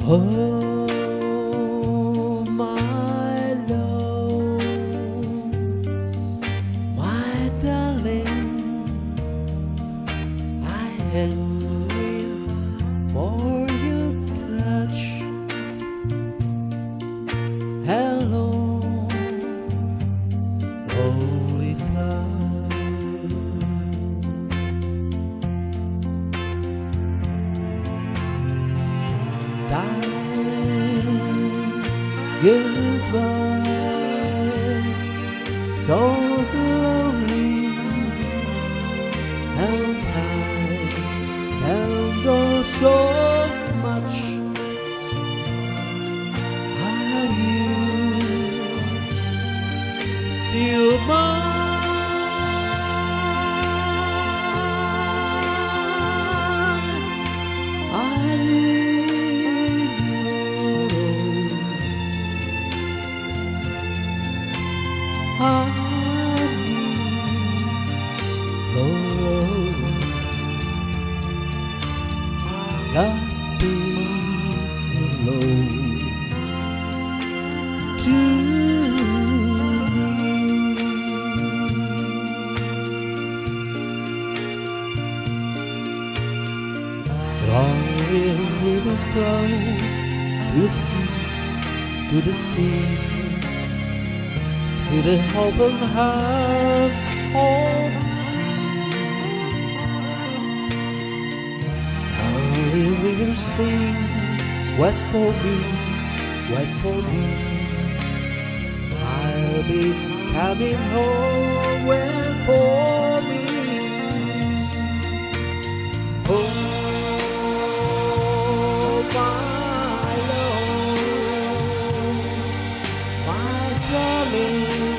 Oh, my love, my darling, I am real for your touch. Hello, lonely time. Time goes by so slowly, and time can do so much. Are you still mine? I need I need your love. Godspeed, Lord, to me. Lonely rivers flow to the sea, to the sea, to the open arms of the sea. Lonely rivers sing, wait for me, wait for me. I'll be coming home, wait for me. Oh, my love, my darling,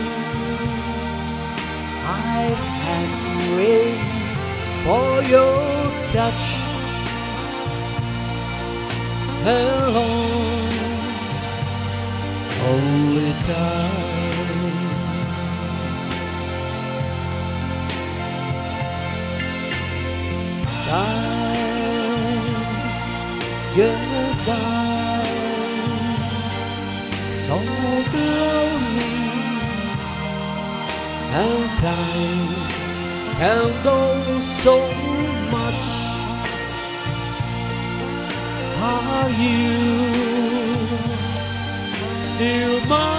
I am waiting for your touch. Hello, only time. Time goes by so slowly, and time can do so much. Are you still mine?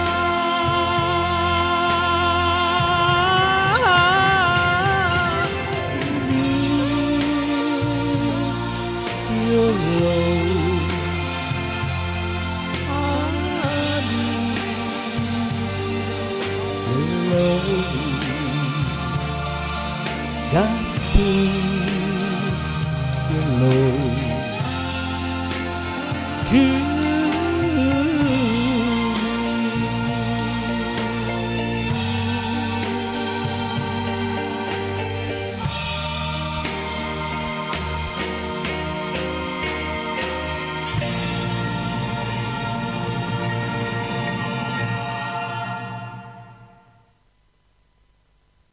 Need your love. I need your love. Godspeed, your love.